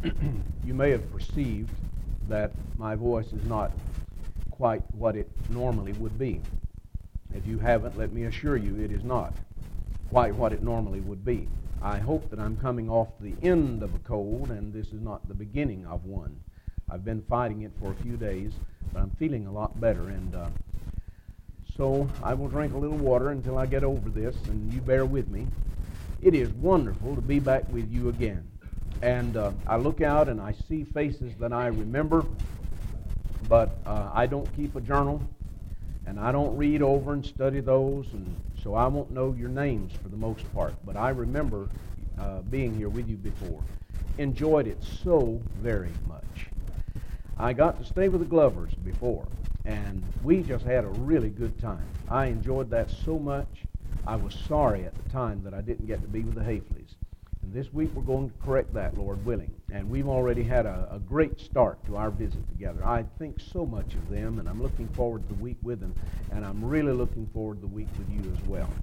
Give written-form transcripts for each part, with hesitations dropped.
You may have perceived that my voice is not quite what it normally would be. If you haven't, let me assure you it is not quite what it normally would be. I hope that I'm coming off the end of a cold and this is not the beginning of one. I've been fighting it for a few days, but I'm feeling a lot better, and so I will drink a little water until I get over this, and you bear with me. It is wonderful to be back with you again. And I look out and I see faces that I remember, but I don't keep a journal, and I don't read over and study those, and so I won't know your names for the most part. But I remember being here with you before. Enjoyed it so very much. I got to stay with the Glovers before, and we just had a really good time. I enjoyed that so much. I was sorry at the time that I didn't get to be with the Hafleys. And this week we're going to correct that, Lord willing. And we've already had a great start to our visit together. I think so much of them, and I'm looking forward to the week with them, and I'm really looking forward to the week with you as well.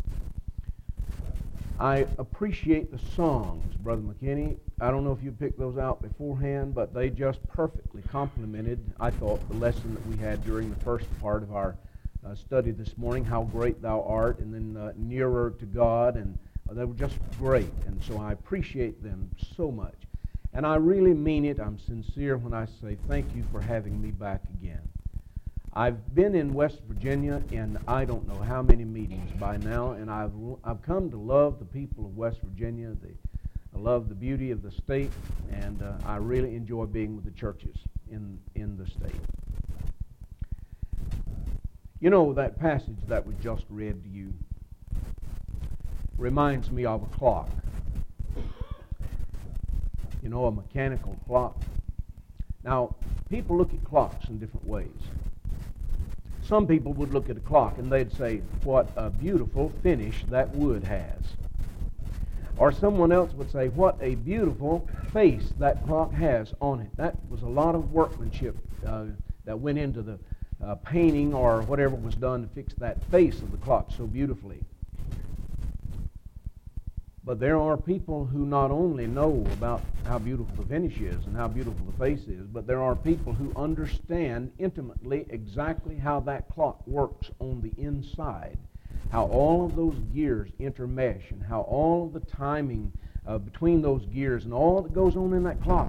I appreciate the songs, Brother McKinney. I don't know if you picked those out beforehand, but they just perfectly complemented, I thought, the lesson that we had during the first part of our study this morning, How Great Thou Art, and then Nearer to God, and they were just great, and so I appreciate them so much. And I really mean it. I'm sincere when I say thank you for having me back again. I've been in West Virginia in I don't know how many meetings by now, and I've come to love the people of West Virginia. I love the beauty of the state, and I really enjoy being with the churches in the state. You know, that passage that was just read to you reminds me of a clock. You know, a mechanical clock. Now, people look at clocks in different ways. Some people would look at a clock and they'd say, what a beautiful finish that wood has. Or someone else would say, what a beautiful face that clock has on it. That was a lot of workmanship that went into the painting or whatever was done to fix that face of the clock so beautifully. But there are people who not only know about how beautiful the finish is and how beautiful the face is, but there are people who understand intimately exactly how that clock works on the inside, how all of those gears intermesh, and how all of the timing between those gears and all that goes on in that clock.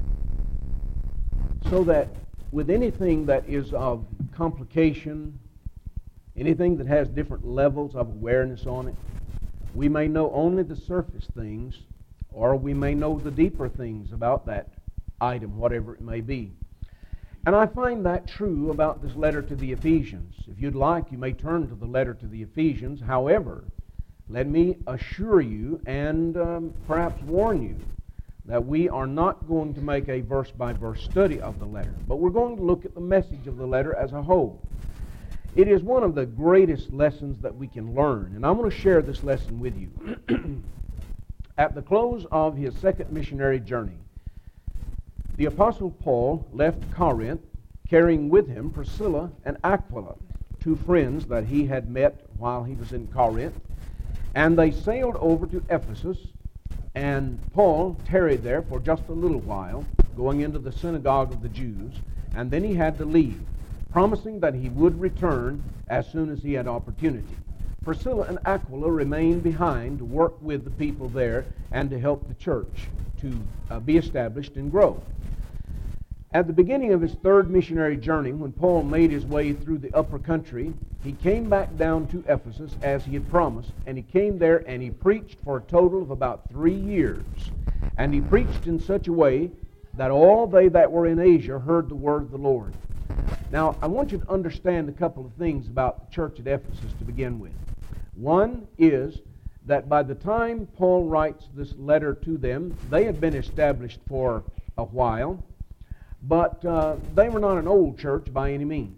So that with anything that is of complication, anything that has different levels of awareness on it, we may know only the surface things, or we may know the deeper things about that item, whatever it may be. And I find that true about this letter to the Ephesians. If you'd like, you may turn to the letter to the Ephesians. However, let me assure you and perhaps warn you that we are not going to make a verse-by-verse study of the letter, but we're going to look at the message of the letter as a whole. It is one of the greatest lessons that we can learn, and I'm going to share this lesson with you. At the close of his second missionary journey, the Apostle Paul left Corinth, carrying with him Priscilla and Aquila, two friends that he had met while he was in Corinth, and they sailed over to Ephesus, and Paul tarried there for just a little while, going into the synagogue of the Jews, and then he had to leave, promising that he would return as soon as he had opportunity. Priscilla and Aquila remained behind to work with the people there and to help the church to be established and grow. At the beginning of his third missionary journey, when Paul made his way through the upper country, he came back down to Ephesus as he had promised, and he came there and he preached for a total of about 3 years. And he preached in such a way that all they that were in Asia heard the word of the Lord. Now, I want you to understand a couple of things about the church at Ephesus to begin with. One is that by the time Paul writes this letter to them, they had been established for a while, but they were not an old church by any means.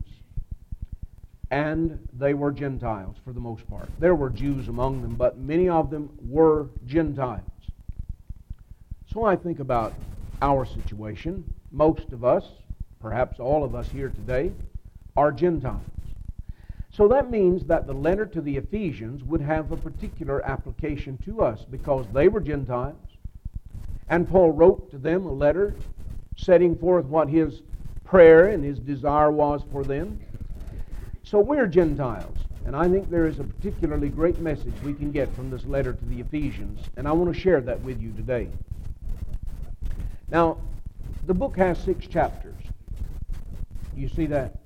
And they were Gentiles for the most part. There were Jews among them, but many of them were Gentiles. So I think about our situation. Most of us, perhaps all of us here today, are Gentiles. So that means that the letter to the Ephesians would have a particular application to us because they were Gentiles And Paul wrote to them a letter setting forth what his prayer and his desire was for them. So we're Gentiles, and I think there is a particularly great message we can get from this letter to the Ephesians, and I want to share that with you today. Now, the book has 6 chapters. You see that?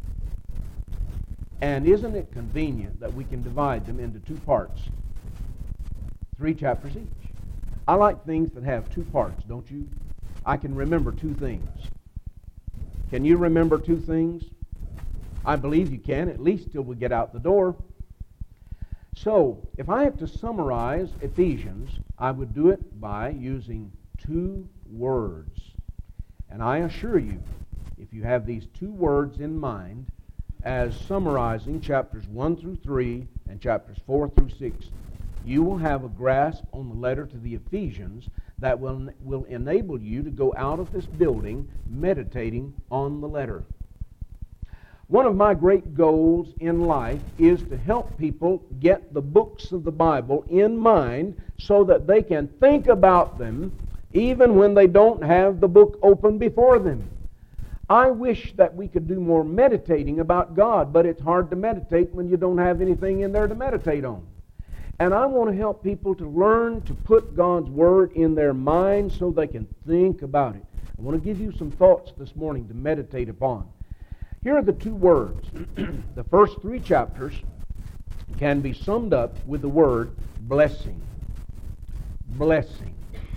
And isn't it convenient that we can divide them into 2 parts? 3 chapters each. I like things that have 2 parts, don't you? I can remember 2 things. Can you remember 2 things? I believe you can, at least till we get out the door. So, if I have to summarize Ephesians, I would do it by using 2 words. And I assure you, if you have these 2 words in mind as summarizing chapters 1 through 3 and chapters 4 through 6, you will have a grasp on the letter to the Ephesians that will enable you to go out of this building meditating on the letter. One of my great goals in life is to help people get the books of the Bible in mind so that they can think about them even when they don't have the book open before them. I wish that we could do more meditating about God, but it's hard to meditate when you don't have anything in there to meditate on. And I want to help people to learn to put God's Word in their mind so they can think about it. I want to give you some thoughts this morning to meditate upon. Here are the 2 words. The first 3 chapters can be summed up with the word blessing. Blessing.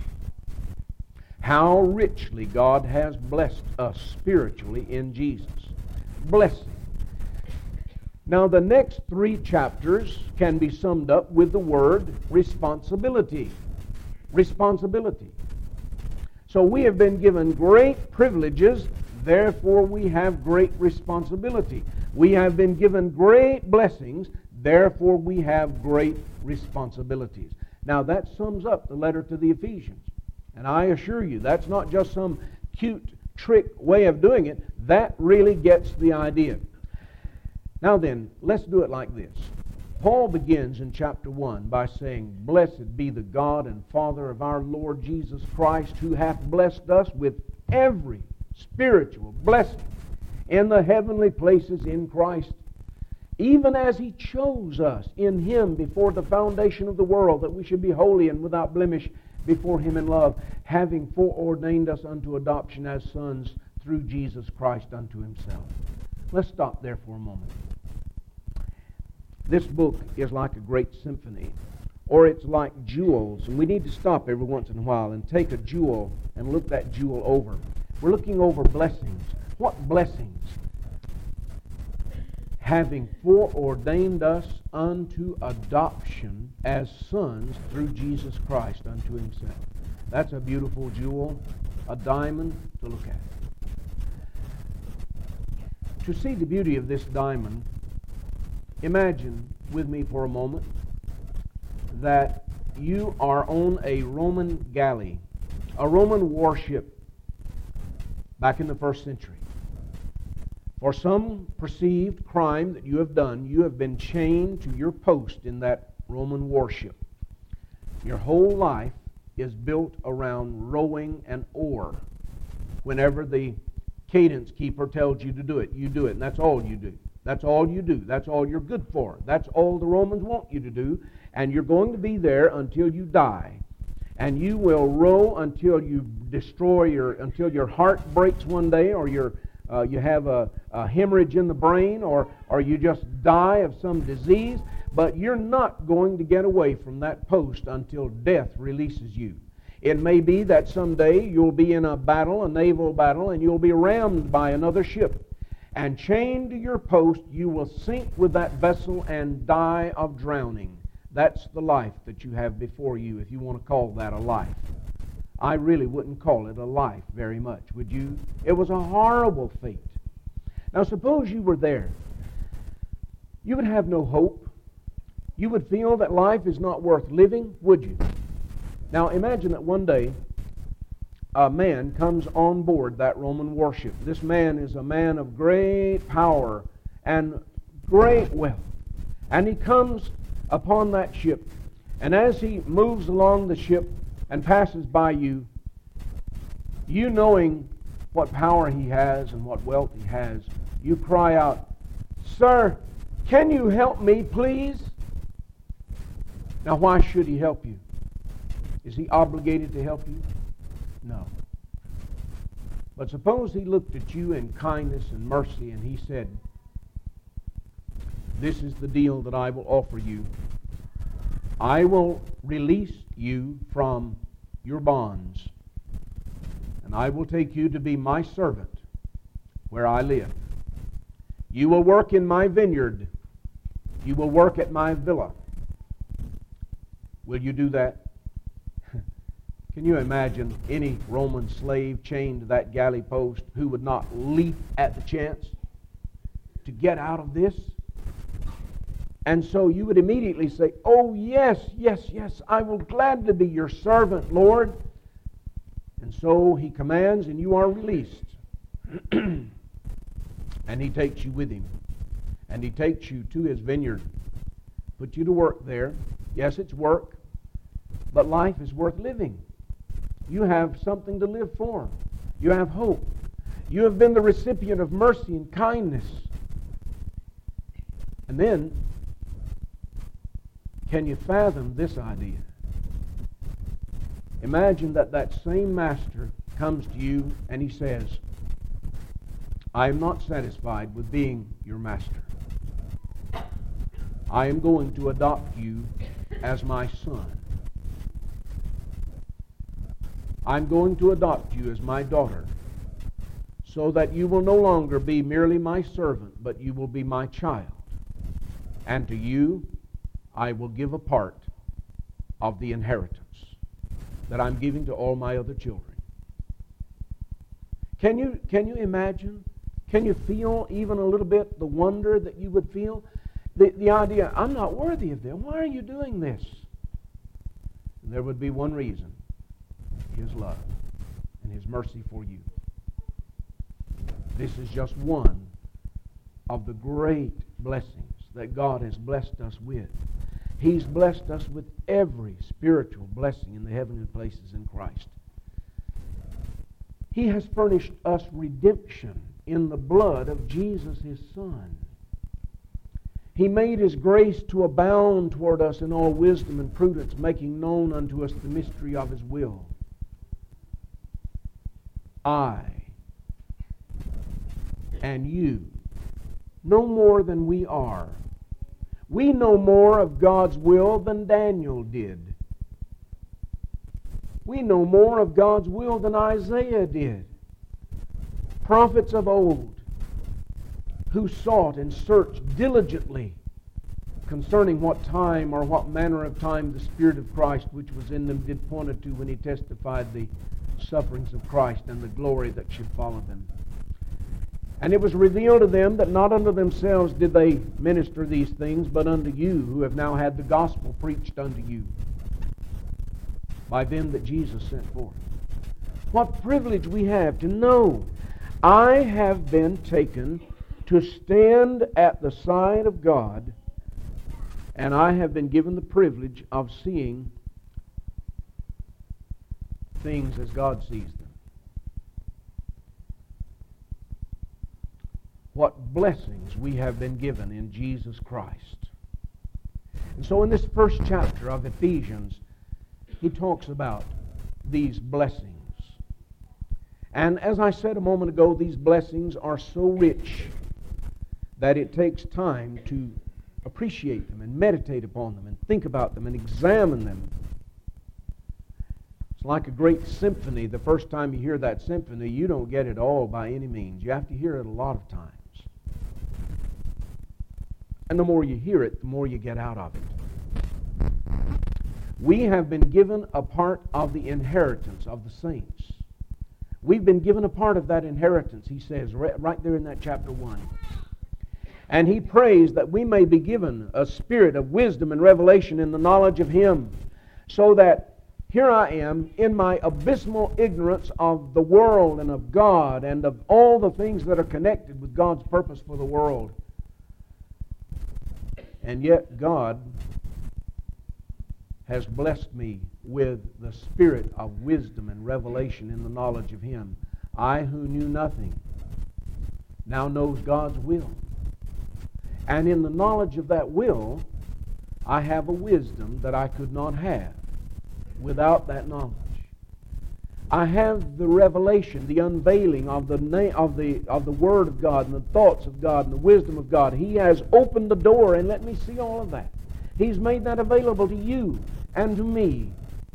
How richly God has blessed us spiritually in Jesus. Blessing. Now the next 3 chapters can be summed up with the word responsibility. Responsibility. So we have been given great privileges, therefore we have great responsibility. We have been given great blessings, therefore we have great responsibilities. Now that sums up the letter to the Ephesians. And I assure you, that's not just some cute trick way of doing it. That really gets the idea. Now then, let's do it like this. Paul begins in chapter 1 by saying, "Blessed be the God and Father of our Lord Jesus Christ, who hath blessed us with every spiritual blessing in the heavenly places in Christ, even as He chose us in Him before the foundation of the world, that we should be holy and without blemish before Him in love, having foreordained us unto adoption as sons through Jesus Christ unto Himself." Let's stop there for a moment. This book is like a great symphony, or it's like jewels, and we need to stop every once in a while and take a jewel and look that jewel over. We're looking over blessings. What blessings? Having foreordained us unto adoption as sons through Jesus Christ unto Himself. That's a beautiful jewel, a diamond to look at. To see the beauty of this diamond, imagine with me for a moment that you are on a Roman galley, a Roman warship back in the 1st century. For some perceived crime that you have done, you have been chained to your post in that Roman warship. Your whole life is built around rowing an oar. Whenever the cadence keeper tells you to do it, you do it, and that's all you do. That's all you do. That's all you're good for. That's all the Romans want you to do, and you're going to be there until you die. And you will row until you until your heart breaks one day, or you have a hemorrhage in the brain, or you just die of some disease, but you're not going to get away from that post until death releases you. It may be that someday you'll be in a battle, a naval battle, and you'll be rammed by another ship. And chained to your post, you will sink with that vessel and die of drowning. That's the life that you have before you, if you want to call that a life. I really wouldn't call it a life very much, would you? It was a horrible fate. Now suppose you were there. You would have no hope. You would feel that life is not worth living, would you? Now imagine that one day a man comes on board that Roman warship. This man is a man of great power and great wealth. And he comes upon that ship. And as he moves along the ship and passes by you, you knowing what power he has and what wealth he has, you cry out, "Sir, can you help me, please?" Now, why should he help you? Is he obligated to help you? No. But suppose he looked at you in kindness and mercy and he said, "This is the deal that I will offer you. I will release you from your bonds, and I will take you to be my servant where I live. You will work in my vineyard. You will work at my villa." Will you do that? Can you imagine any Roman slave chained to that galley post who would not leap at the chance to get out of this? And so you would immediately say, "Oh, yes, yes, yes, I will gladly be your servant, Lord." And so he commands and you are released. And he takes you with him. And he takes you to his vineyard. Puts you to work there. Yes, it's work. But life is worth living. You have something to live for. You have hope. You have been the recipient of mercy and kindness. And then, can you fathom this idea? Imagine that that same master comes to you and he says, "I am not satisfied with being your master. I am going to adopt you as my son. I'm going to adopt you as my daughter, so that you will no longer be merely my servant, but you will be my child. And to you, I will give a part of the inheritance that I'm giving to all my other children." Can you imagine? Can you feel even a little bit the wonder that you would feel? The idea, "I'm not worthy of this. Why are you doing this?" And there would be one reason: His love and His mercy for you. This is just one of the great blessings that God has blessed us with. He's blessed us with every spiritual blessing in the heavenly places in Christ. He has furnished us redemption in the blood of Jesus, His Son. He made His grace to abound toward us in all wisdom and prudence, making known unto us the mystery of His will. I and you know more than we are. We know more of God's will than Daniel did. We know more of God's will than Isaiah did. Prophets of old who sought and searched diligently concerning what time or what manner of time the Spirit of Christ which was in them did point to when He testified the sufferings of Christ and the glory that should follow them. And it was revealed to them that not unto themselves did they minister these things, but unto you, who have now had the gospel preached unto you by them that Jesus sent forth. What privilege we have to know I have been taken to stand at the side of God, and I have been given the privilege of seeing things as God sees them. What blessings we have been given in Jesus Christ. And so in this first chapter of Ephesians, he talks about these blessings. And as I said a moment ago, these blessings are so rich that it takes time to appreciate them and meditate upon them and think about them and examine them. It's like a great symphony. The first time you hear that symphony, you don't get it all by any means. You have to hear it a lot of times. And the more you hear it, the more you get out of it. We have been given a part of the inheritance of the saints. We've been given a part of that inheritance, he says, right there in that chapter 1. And he prays that we may be given a spirit of wisdom and revelation in the knowledge of Him, so that here I am in my abysmal ignorance of the world and of God and of all the things that are connected with God's purpose for the world. And yet God has blessed me with the spirit of wisdom and revelation in the knowledge of Him. I who knew nothing now knows God's will. And in the knowledge of that will, I have a wisdom that I could not have without that knowledge. I have the revelation, the unveiling of the Word of God and the thoughts of God and the wisdom of God. He has opened the door and let me see all of that. He's made that available to you and to me.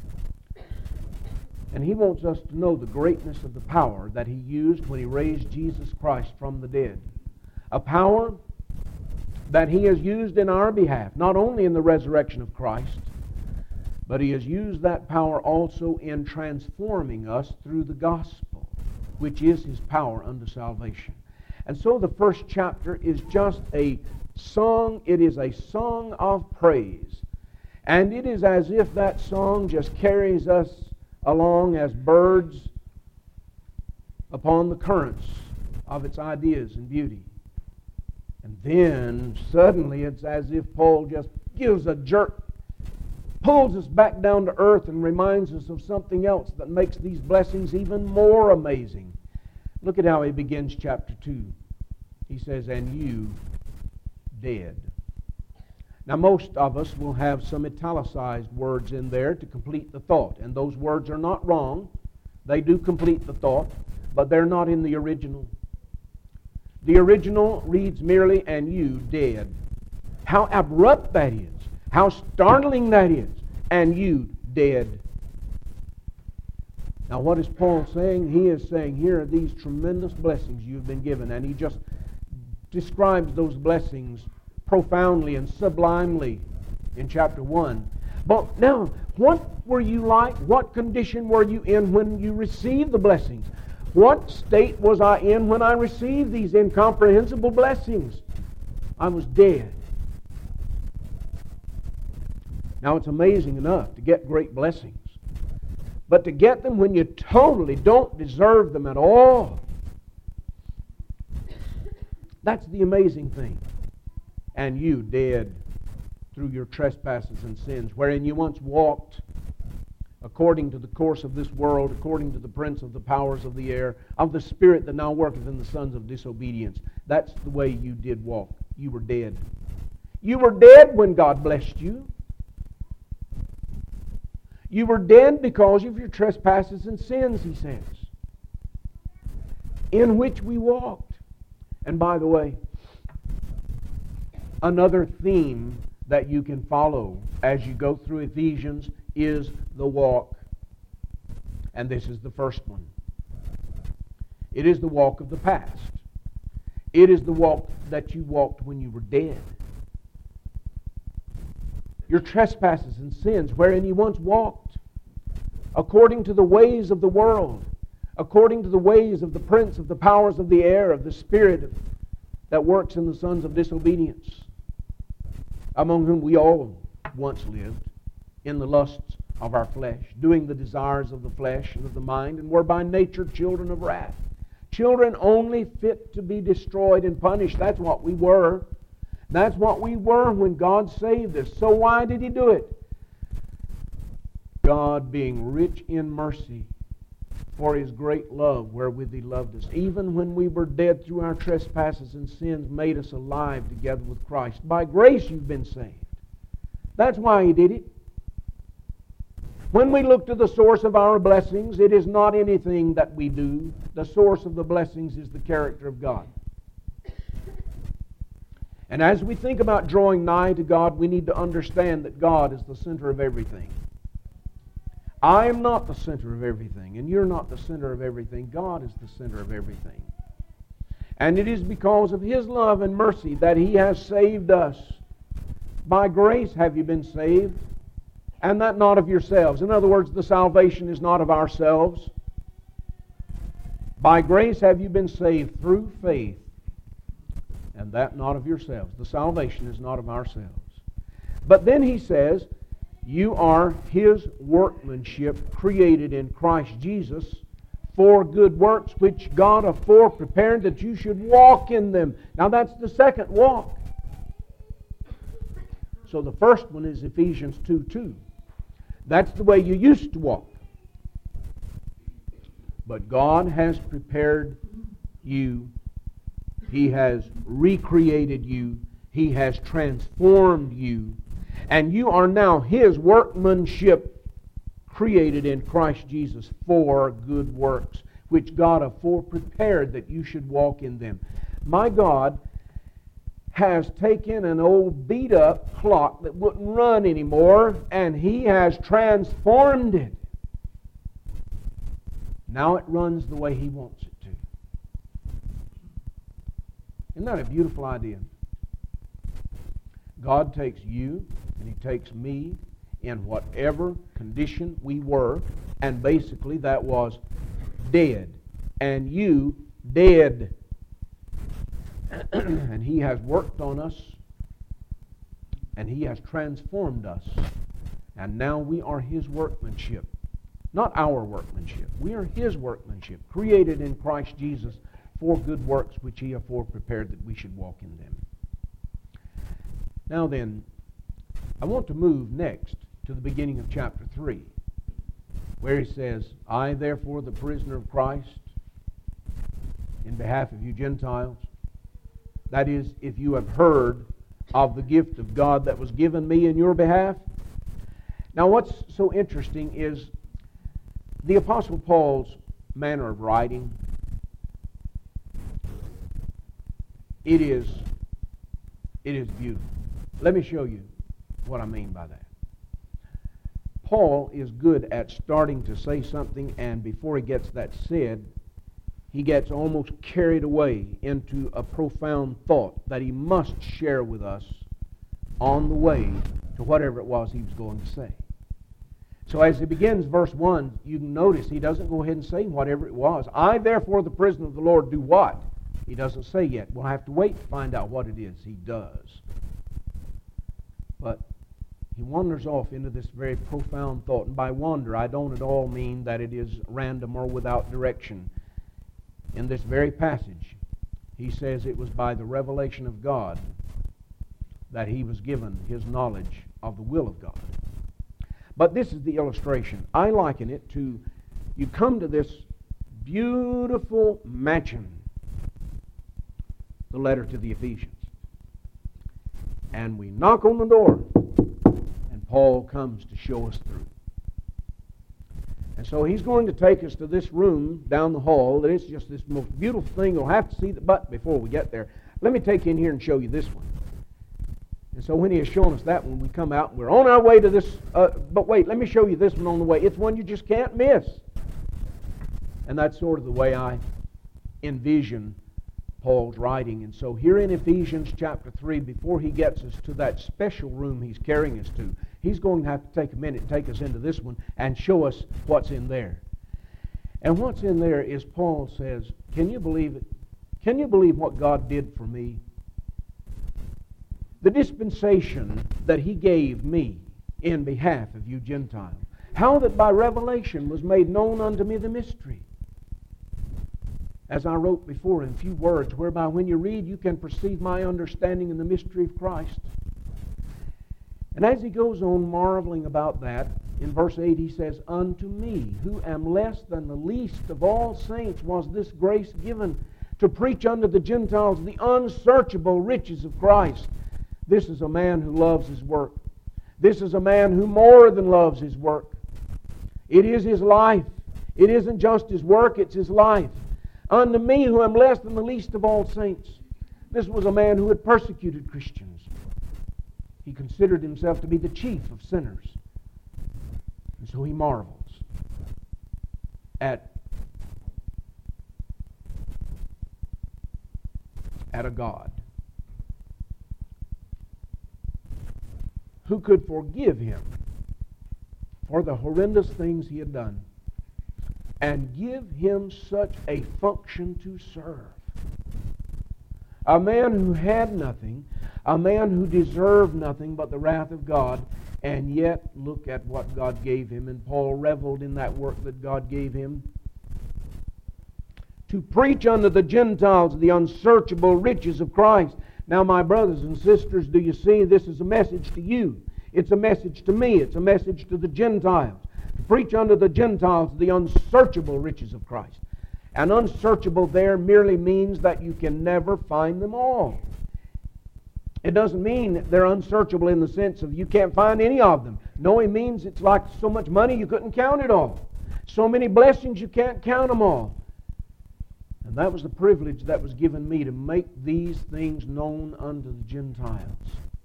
And He wants us to know the greatness of the power that He used when He raised Jesus Christ from the dead. A power that He has used in our behalf, not only in the resurrection of Christ, but He has used that power also in transforming us through the gospel, which is His power unto salvation. And so the first chapter is just a song. It is a song of praise. And it is as if that song just carries us along as birds upon the currents of its ideas and beauty. And then suddenly it's as if Paul just gives a jerk, pulls us back down to earth and reminds us of something else that makes these blessings even more amazing. Look at how he begins chapter 2. He says, and you dead. Now most of us will have some italicized words in there to complete the thought. And those words are not wrong. They do complete the thought, but they're not in the original. The original reads merely, and you dead. How abrupt that is. How startling that is. And you dead. Now what is Paul saying? He is saying, here are these tremendous blessings you've been given. And he just describes those blessings profoundly and sublimely in chapter 1. But now, what were you like? What condition were you in when you received the blessings? What state was I in when I received these incomprehensible blessings? I was dead. Now it's amazing enough to get great blessings. But to get them when you totally don't deserve them at all, that's the amazing thing. And you dead through your trespasses and sins, wherein you once walked according to the course of this world, according to the prince of the powers of the air, of the spirit that now worketh in the sons of disobedience. That's the way you did walk. You were dead. You were dead when God blessed you. You were dead because of your trespasses and sins, he says, in which we walked. And by the way, another theme that you can follow as you go through Ephesians is the walk. And this is the first one. It is the walk of the past. It is the walk that you walked when you were dead. Your trespasses and sins, wherein you once walked, according to the ways of the world, according to the ways of the prince of the powers of the air, of the spirit that works in the sons of disobedience, among whom we all once lived, in the lusts of our flesh, doing the desires of the flesh and of the mind, and were by nature children of wrath. Children only fit to be destroyed and punished. That's what we were. That's what we were when God saved us. So why did He do it? God, being rich in mercy, for His great love wherewith He loved us, even when we were dead through our trespasses and sins, made us alive together with Christ. By grace you've been saved. That's why He did it. When we look to the source of our blessings, it is not anything that we do. The source of the blessings is the character of God. And as we think about drawing nigh to God, we need to understand that God is the center of everything. I am not the center of everything, and you're not the center of everything. God is the center of everything. And it is because of His love and mercy that He has saved us. By grace have you been saved, and that not of yourselves. In other words, the salvation is not of ourselves. By grace have you been saved through faith, and that not of yourselves. The salvation is not of ourselves. But then he says, you are His workmanship, created in Christ Jesus for good works, which God afore prepared that you should walk in them. Now that's the second walk. So the first one is Ephesians 2:2. That's the way you used to walk. But God has prepared you. He has recreated you. He has transformed you. And you are now His workmanship, created in Christ Jesus for good works, which God afore prepared that you should walk in them. My God has taken an old beat-up clock that wouldn't run anymore, and He has transformed it. Now it runs the way He wants it to. Isn't that a beautiful idea? God takes you and He takes me in whatever condition we were, and basically that was dead, and you dead. And He has worked on us, and He has transformed us, and now we are His workmanship. Not our workmanship. We are His workmanship, created in Christ Jesus for good works which He afore prepared that we should walk in them. Now then, I want to move next to the beginning of chapter 3, where he says, I therefore, the prisoner of Christ, in behalf of you Gentiles, that is, if you have heard of the gift of God that was given me in your behalf. Now what's so interesting is the Apostle Paul's manner of writing. It is beautiful. Let me show you what I mean by that. Paul is good at starting to say something, and before he gets that said, he gets almost carried away into a profound thought that he must share with us on the way to whatever it was he was going to say. So as he begins verse 1, you can notice he doesn't go ahead and say whatever it was. I, therefore, the prisoner of the Lord, do what? He doesn't say yet. We'll have to wait to find out what it is he does. But he wanders off into this very profound thought. And by wander, I don't at all mean that it is random or without direction. In this very passage, he says it was by the revelation of God that he was given his knowledge of the will of God. But this is the illustration. I liken it to, you come to this beautiful mansion, the letter to the Ephesians. And we knock on the door, and Paul comes to show us through. And so he's going to take us to this room down the hall. That it's just this most beautiful thing. You'll have to see the button before we get there. Let me take you in here and show you this one. And so when he has shown us that one, we come out and we're on our way to this. But wait, let me show you this one on the way. It's one you just can't miss. And that's sort of the way I envision Paul's writing. And so here in Ephesians chapter 3, before he gets us to that special room he's carrying us to, he's going to have to take a minute and take us into this one and show us what's in there. And what's in there is, Paul says, can you believe it? Can you believe what God did for me? The dispensation that he gave me in behalf of you Gentiles. How that by revelation was made known unto me the mystery. As I wrote before in few words, whereby when you read you can perceive my understanding in the mystery of Christ. And as he goes on marveling about that, in verse 8 he says, unto me, who am less than the least of all saints, was this grace given, to preach unto the Gentiles the unsearchable riches of Christ. This is a man who loves his work. This is a man who more than loves his work. It is his life. It isn't just his work, it's his life. Unto me, who am less than the least of all saints. This was a man who had persecuted Christians. He considered himself to be the chief of sinners. And so he marvels at a God who could forgive him for the horrendous things he had done and give him such a function to serve. A man who had nothing, a man who deserved nothing but the wrath of God, and yet look at what God gave him. And Paul reveled in that work that God gave him. To preach unto the Gentiles the unsearchable riches of Christ. Now, my brothers and sisters, do you see, this is a message to you. It's a message to me. It's a message to the Gentiles. To preach unto the Gentiles the unsearchable riches of Christ. And unsearchable there merely means that you can never find them all. It doesn't mean they're unsearchable in the sense of you can't find any of them. No, it means it's like so much money you couldn't count it all. So many blessings you can't count them all. And that was the privilege that was given me, to make these things known unto the Gentiles.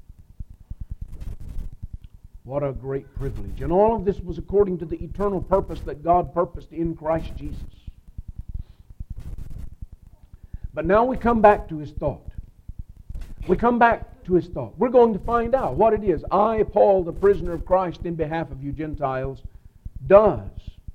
What a great privilege. And all of this was according to the eternal purpose that God purposed in Christ Jesus. But now we come back to his thought. We come back to his thought. We're going to find out what it is I, Paul, the prisoner of Christ in behalf of you Gentiles, does.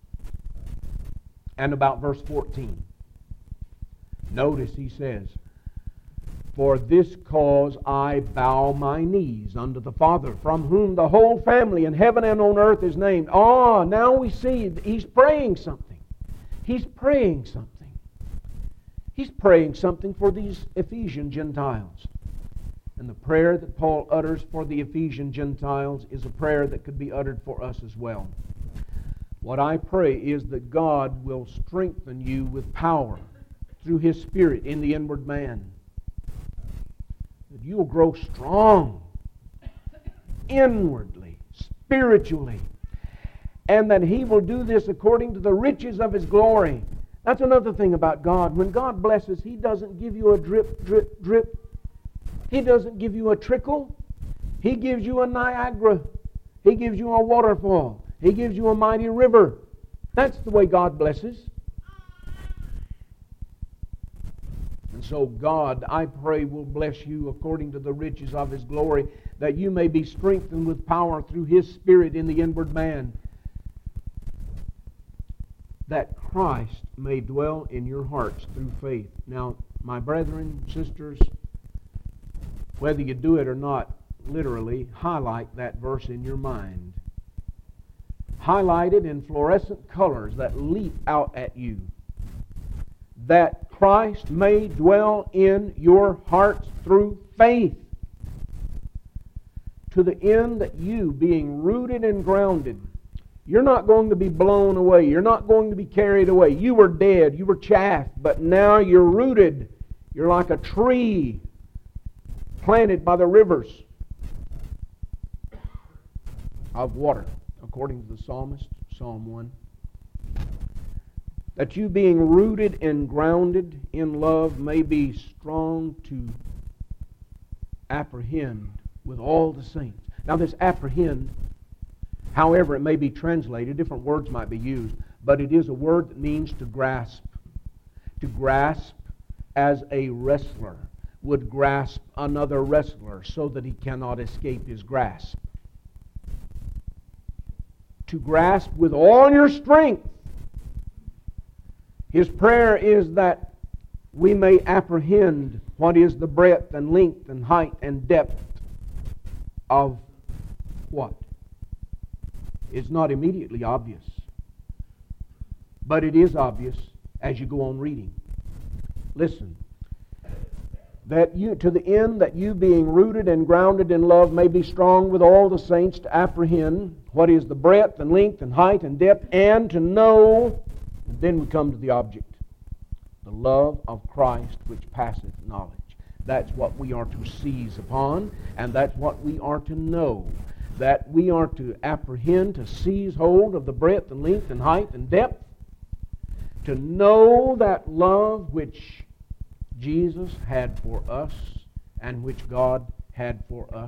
And about verse 14. Notice he says, For this cause I bow my knees unto the Father, from whom the whole family in heaven and on earth is named. Now we see he's praying something. He's praying something. He's praying something for these Ephesian Gentiles. And the prayer that Paul utters for the Ephesian Gentiles is a prayer that could be uttered for us as well. What I pray is that God will strengthen you with power through His Spirit in the inward man. That you'll grow strong inwardly, spiritually. And that He will do this according to the riches of His glory. That's another thing about God. When God blesses, He doesn't give you a drip, drip, drip. He doesn't give you a trickle. He gives you a Niagara. He gives you a waterfall. He gives you a mighty river. That's the way God blesses. And so God, I pray, will bless you according to the riches of His glory, that you may be strengthened with power through His Spirit in the inward man, that Christ may dwell in your hearts through faith. Now, my brethren, sisters, whether you do it or not, literally, highlight that verse in your mind. Highlight it in fluorescent colors that leap out at you. That Christ may dwell in your hearts through faith, to the end that you, being rooted and grounded, you're not going to be blown away. You're not going to be carried away. You were dead. You were chaff. But now you're rooted. You're like a tree planted by the rivers of water, according to the psalmist, Psalm 1. That you, being rooted and grounded in love, may be strong to apprehend with all the saints. Now this apprehend, however it may be translated, different words might be used, but it is a word that means to grasp. To grasp as a wrestler would grasp another wrestler so that he cannot escape his grasp. To grasp with all your strength. His prayer is that we may apprehend what is the breadth and length and height and depth of what? It's not immediately obvious. But it is obvious as you go on reading. Listen. That you, to the end that you, being rooted and grounded in love, may be strong with all the saints to apprehend what is the breadth and length and height and depth, and to know, and then we come to the object, the love of Christ which passeth knowledge. That's what we are to seize upon, and that's what we are to know. That we are to apprehend, to seize hold of the breadth and length and height and depth, to know that love which Jesus had for us and which God had for us.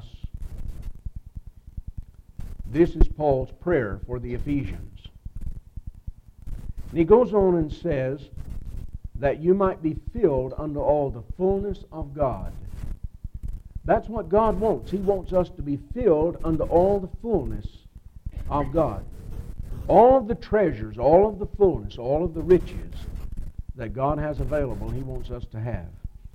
This is Paul's prayer for the Ephesians. And he goes on and says that you might be filled unto all the fullness of God. That's what God wants. He wants us to be filled unto all the fullness of God. All of the treasures, all of the fullness, all of the riches that God has available, He wants us to have.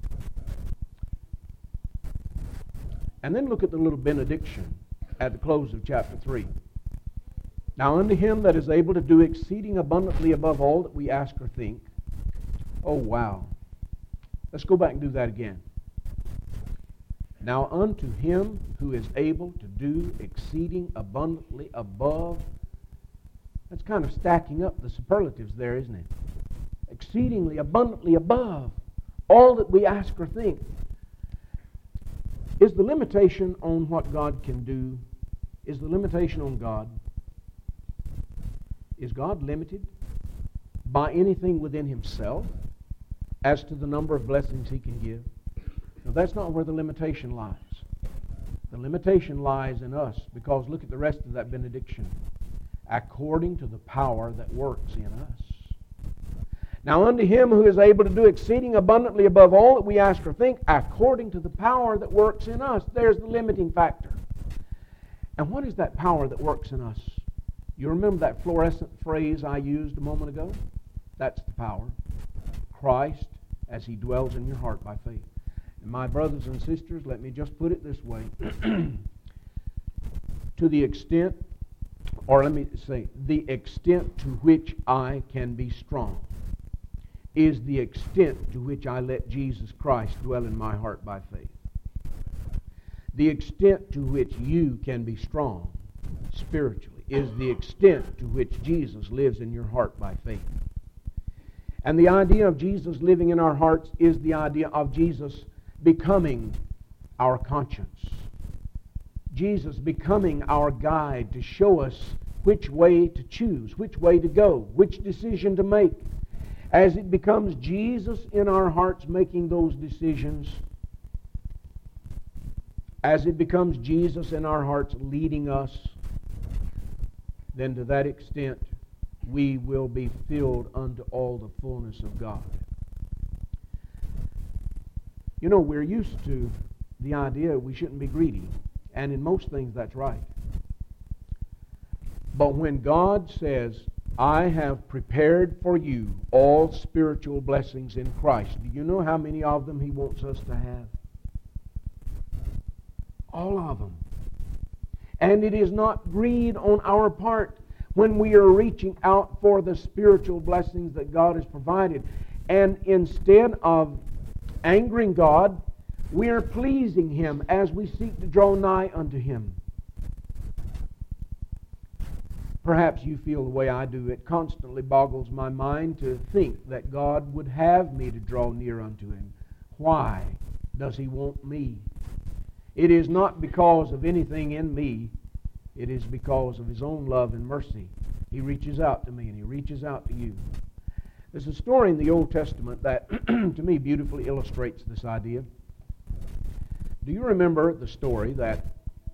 And then look at the little benediction at the close of chapter 3. Now unto Him that is able to do exceeding abundantly above all that we ask or think. Oh, wow. Let's go back and do that again. Now unto him who is able to do exceeding abundantly above. That's kind of stacking up the superlatives there, isn't it? Exceedingly abundantly above all that we ask or think. Is the limitation on what God can do, is the limitation on God, is God limited by anything within himself as to the number of blessings he can give? No, that's not where the limitation lies. The limitation lies in us, because look at the rest of that benediction. According to the power that works in us. Now unto him who is able to do exceeding abundantly above all that we ask or think, according to the power that works in us. There's the limiting factor. And what is that power that works in us? You remember that fluorescent phrase I used a moment ago? That's the power. Christ as he dwells in your heart by faith. And my brothers and sisters, let me just put it this way. To the extent, or let me say, the extent to which I can be strong is the extent to which I let Jesus Christ dwell in my heart by faith. The extent to which you can be strong spiritually is the extent to which Jesus lives in your heart by faith. And the idea of Jesus living in our hearts is the idea of Jesus becoming our conscience. Jesus becoming our guide to show us which way to choose, which way to go, which decision to make. As it becomes Jesus in our hearts making those decisions, as it becomes Jesus in our hearts leading us, then to that extent we will be filled unto all the fullness of God. You know, we're used to the idea we shouldn't be greedy, and in most things that's right. But when God says, I have prepared for you all spiritual blessings in Christ, do you know how many of them he wants us to have? All of them. And it is not greed on our part when we are reaching out for the spiritual blessings that God has provided. And instead of angering God, we are pleasing him as we seek to draw nigh unto him. Perhaps you feel the way I do. It constantly boggles my mind to think that God would have me to draw near unto him. Why does he want me? It is not because of anything in me. It is because of his own love and mercy. He reaches out to me and he reaches out to you. There's a story in the Old Testament that, to me, beautifully illustrates this idea. Do you remember the story that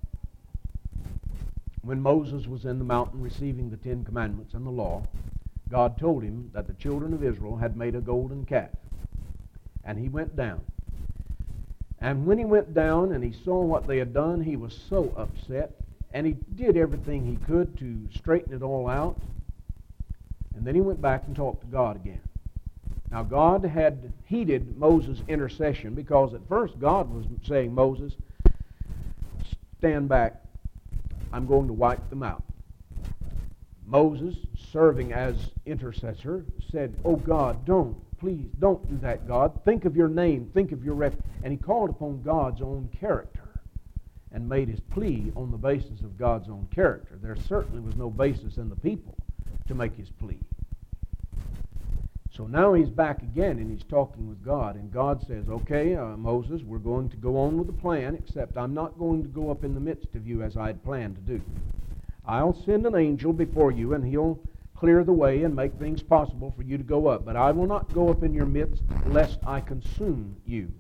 when Moses was in the mountain receiving the Ten Commandments and the law, God told him that the children of Israel had made a golden calf. And he went down. And when he went down and he saw what they had done, he was so upset. And he did everything he could to straighten it all out. And then he went back and talked to God again. Now God had heeded Moses' intercession, because at first God was saying, Moses, stand back. I'm going to wipe them out. Moses, serving as intercessor, said, oh God, please don't do that, God. Think of your name, think of your refuge. And he called upon God's own character and made his plea on the basis of God's own character. There certainly was no basis in the people to make his plea. So now he's back again and he's talking with God. And God says, okay, Moses, we're going to go on with the plan, except I'm not going to go up in the midst of you as I had planned to do. I'll send an angel before you and he'll clear the way and make things possible for you to go up. But I will not go up in your midst lest I consume you.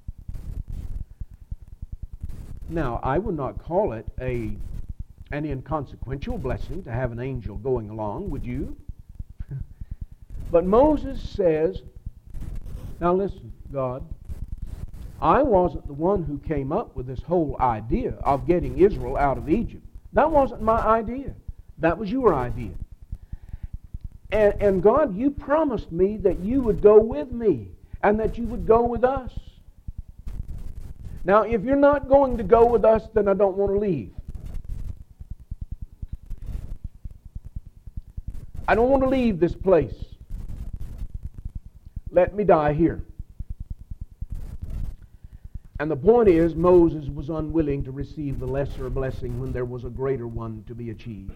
Now, I would not call it an inconsequential blessing to have an angel going along, would you? But Moses says, now listen, God, I wasn't the one who came up with this whole idea of getting Israel out of Egypt. That wasn't my idea. That was your idea. And God, you promised me that you would go with me and that you would go with us. Now, if you're not going to go with us, then I don't want to leave. I don't want to leave this place. Let me die here. And the point is, Moses was unwilling to receive the lesser blessing when there was a greater one to be achieved.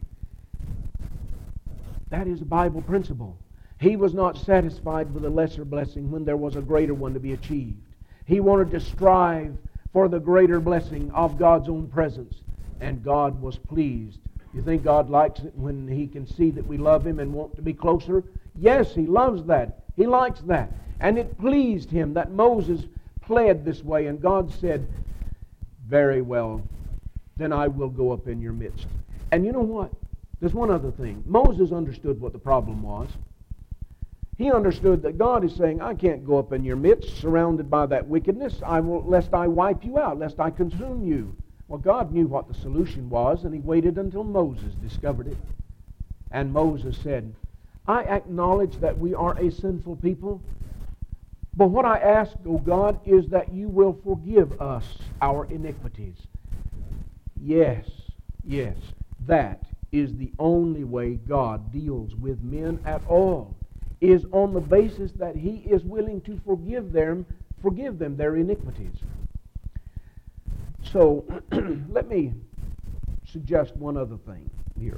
That is a Bible principle. He was not satisfied with a lesser blessing when there was a greater one to be achieved. He wanted to strive for the greater blessing of God's own presence, and God was pleased. You think God likes it when He can see that we love Him and want to be closer? Yes, He loves that. He likes that. And it pleased Him that Moses pled this way, and God said, very well, then I will go up in your midst. And you know what? There's one other thing. Moses understood what the problem was. He understood that God is saying, I can't go up in your midst surrounded by that wickedness, lest I wipe you out, lest I consume you. Well, God knew what the solution was, and He waited until Moses discovered it. And Moses said, I acknowledge that we are a sinful people, but what I ask, O God, is that you will forgive us our iniquities. Yes, that is the only way God deals with men at all, is on the basis that He is willing to forgive them their iniquities. So, let me suggest one other thing here.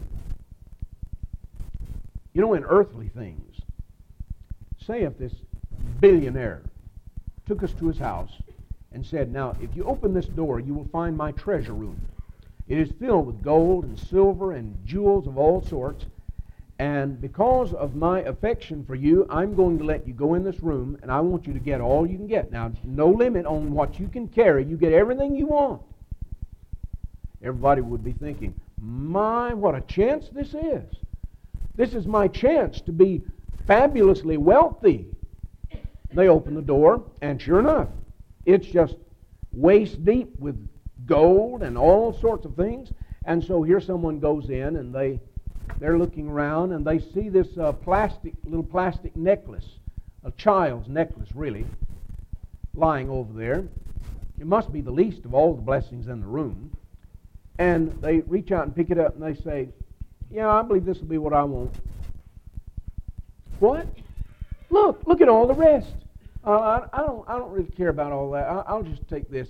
You know, in earthly things, say if this billionaire took us to his house and said, now, if you open this door, you will find my treasure room. It is filled with gold and silver and jewels of all sorts, and because of my affection for you, I'm going to let you go in this room, and I want you to get all you can get. Now, no limit on what you can carry. You get everything you want. Everybody would be thinking, my, what a chance this is. This is my chance to be fabulously wealthy. They open the door, and sure enough, it's just waist deep with gold and all sorts of things. And so here someone goes in, and they're looking around, and they see this little plastic necklace, a child's necklace, really, lying over there. It must be the least of all the blessings in the room. And they reach out and pick it up, and they say, yeah, I believe this will be what I want. What? Look at all the rest. I don't really care about all that. I'll just take this.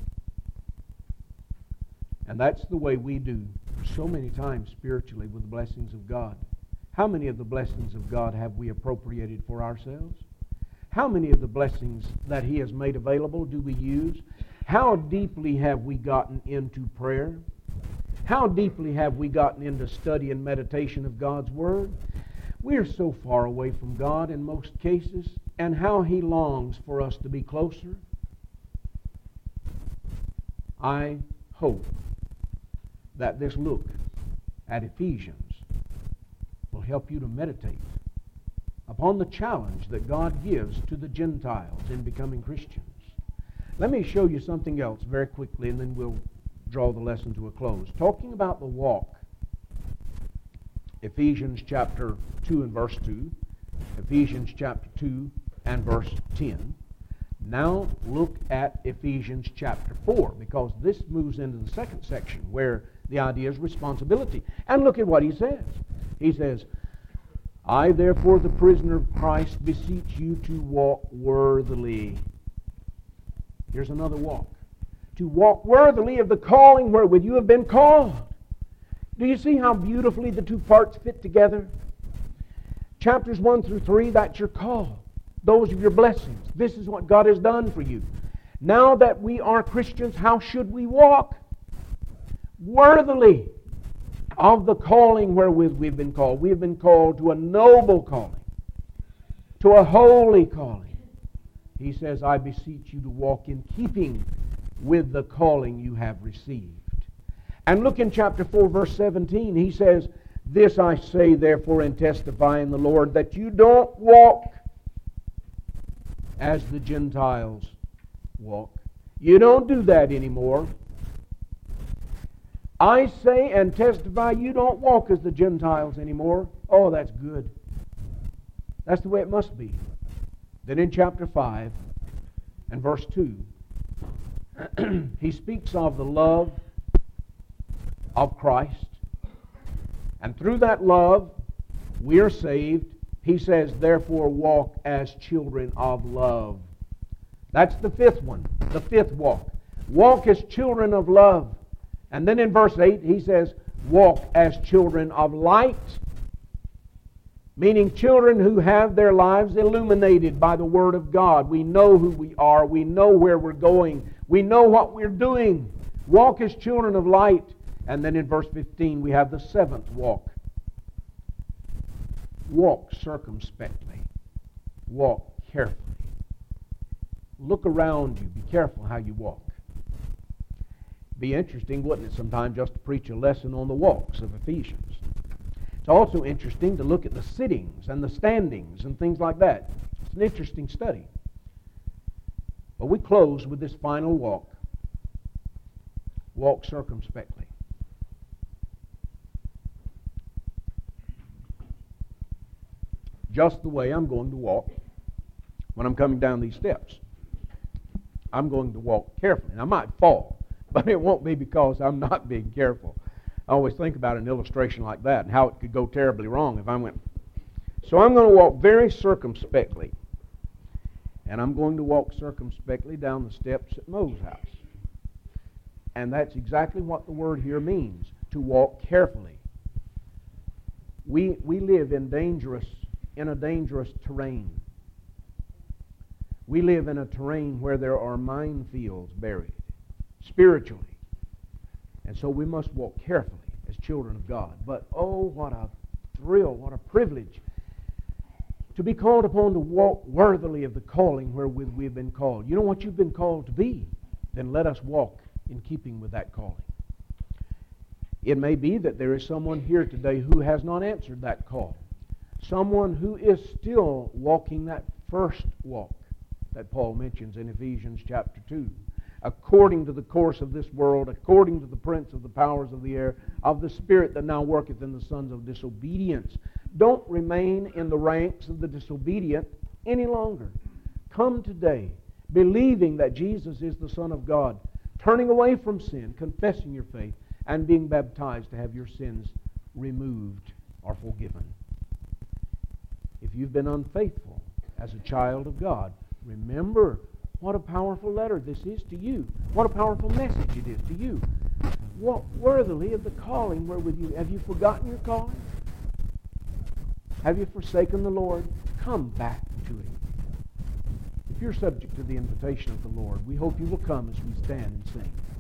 And that's the way we do so many times spiritually with the blessings of God. How many of the blessings of God have we appropriated for ourselves? How many of the blessings that He has made available do we use? How deeply have we gotten into prayer? How deeply have we gotten into study and meditation of God's Word? We are so far away from God in most cases, and how He longs for us to be closer. I hope that this look at Ephesians will help you to meditate upon the challenge that God gives to the Gentiles in becoming Christians. Let me show you something else very quickly, and then we'll draw the lesson to a close. Talking about the walk, Ephesians chapter 2 and verse 2, Ephesians chapter 2 and verse 10. Now look at Ephesians chapter 4, because this moves into the second section where the idea is responsibility. And look at what he says. He says, I therefore, the prisoner of Christ, beseech you to walk worthily. Here's another walk. To walk worthily of the calling wherewith you have been called. Do you see how beautifully the two parts fit together? Chapters 1 through 3, that's your call. Those are your blessings. This is what God has done for you. Now that we are Christians, how should we walk? Worthily of the calling wherewith we've been called. We've been called to a noble calling, to a holy calling. He says, I beseech you to walk in keeping with the calling you have received. And look in chapter 4, verse 17. He says, this I say therefore and testify in the Lord, that you don't walk as the Gentiles walk. You don't do that anymore. I say and testify you don't walk as the Gentiles anymore. Oh, that's good. That's the way it must be. Then in chapter 5 and verse 2, he speaks of the love of Christ. And through that love, we are saved. He says, therefore walk as children of love. That's the fifth one, the fifth walk. Walk as children of love. And then in verse 8 he says, walk as children of light. Meaning children who have their lives illuminated by the Word of God. We know who we are. We know where we're going. We know what we're doing. Walk as children of light. And then in verse 15 we have the seventh walk. Walk circumspectly. Walk carefully. Look around you. Be careful how you walk. Be interesting, wouldn't it, sometimes just to preach a lesson on the walks of Ephesians. It's also interesting to look at the sittings and the standings and things like that. It's an interesting study. But we close with this final walk. Walk circumspectly. Just the way I'm going to walk when I'm coming down these steps. I'm going to walk carefully. And I might fall, but it won't be because I'm not being careful. I always think about an illustration like that and how it could go terribly wrong if I went. So I'm going to walk very circumspectly. And I'm going to walk circumspectly down the steps at Mo's house. And that's exactly what the word here means, to walk carefully. We live in a dangerous terrain. We live in a terrain where there are minefields buried, spiritually. And so we must walk carefully as children of God. But oh, what a thrill, what a privilege to be called upon to walk worthily of the calling wherewith we have been called. You know what you've been called to be? Then let us walk in keeping with that calling. It may be that there is someone here today who has not answered that call. Someone who is still walking that first walk that Paul mentions in Ephesians chapter 2. According to the course of this world, according to the prince of the powers of the air, of the spirit that now worketh in the sons of disobedience. Don't remain in the ranks of the disobedient any longer. Come today, believing that Jesus is the Son of God, turning away from sin, confessing your faith, and being baptized to have your sins removed or forgiven. If you've been unfaithful as a child of God, remember what a powerful letter this is to you. What a powerful message it is to you. Walk worthily of the calling wherewith you... Have you forgotten your calling? Have you forsaken the Lord? Come back to Him. If you're subject to the invitation of the Lord, we hope you will come as we stand and sing.